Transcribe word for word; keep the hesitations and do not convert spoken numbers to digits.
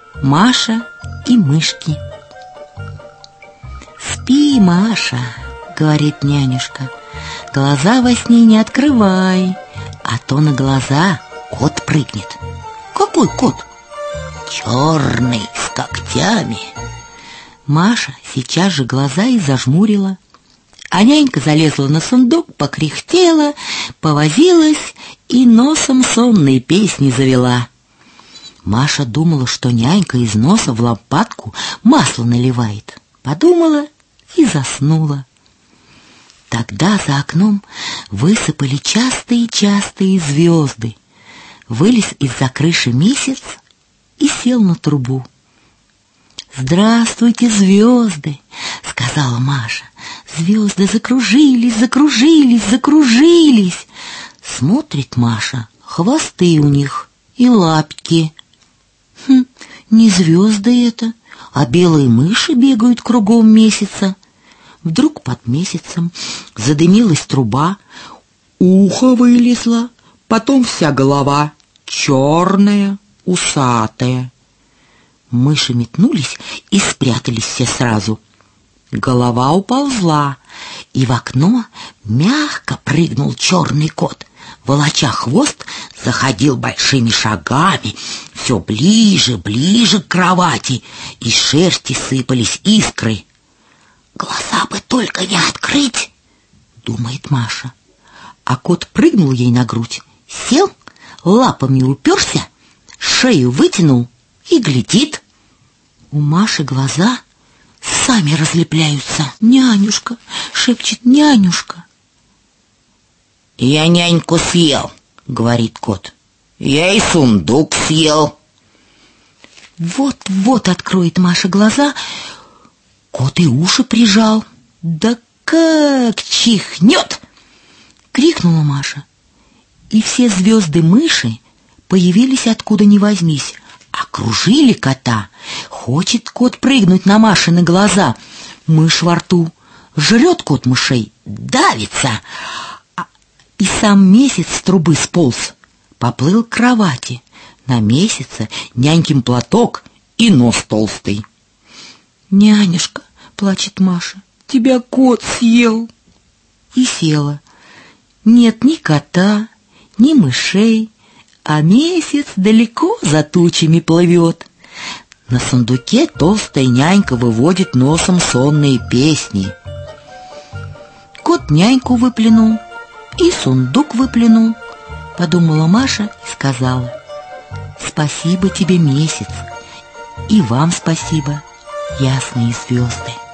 Маша и мышки. «Спи, Маша, — говорит нянюшка, — глаза во сне не открывай, а то на глаза кот прыгнет». «Какой кот?» «Черный, с когтями». Маша сейчас же глаза и зажмурила, а нянька залезла на сундук, покряхтела, повозилась и носом сонные песни завела. Маша думала, что нянька из носа в лампадку масло наливает. Подумала и заснула. Тогда за окном высыпали частые-частые звезды. Вылез из-за крыши месяц и сел на трубу. «Здравствуйте, звезды!» — сказала Маша. Звезды закружились, закружились, закружились. Смотрит Маша, хвосты у них и лапки. Хм, не звезды это, а белые мыши бегают кругом месяца. Вдруг под месяцем задымилась труба, ухо вылезло, потом вся голова черная, усатая. Мыши метнулись и спрятались все сразу. Голова уползла, и в окно мягко прыгнул черный кот. Волоча хвост, заходил большими шагами, все ближе, ближе к кровати, из шерсти сыпались искры. «Глаза бы только не открыть!» — думает Маша. А кот прыгнул ей на грудь, сел, лапами уперся, шею вытянул и глядит. У Маши глаза сами разлепляются. «Нянюшка!» — шепчет нянюшка. «Я няньку съел», — говорит кот. «Я и сундук съел». Вот-вот откроет Маша глаза, кот и уши прижал. «Да как чихнет!» — крикнула Маша. И все звезды-мыши появились откуда ни возьмись, окружили кота. Хочет кот прыгнуть на Машины глаза. Мышь во рту. Жрет кот мышей, давится. И сам месяц с трубы сполз, поплыл к кровати. На месяце нянькин платок и нос толстый. «Нянюшка, — плачет Маша, — тебя кот съел». И села. Нет ни кота, ни мышей, а месяц далеко за тучами плывет. На сундуке толстая нянька выводит носом сонные песни. Кот няньку выплюнул и сундук выплюнул, подумала Маша и сказала: «Спасибо тебе, месяц, и вам спасибо, ясные звезды».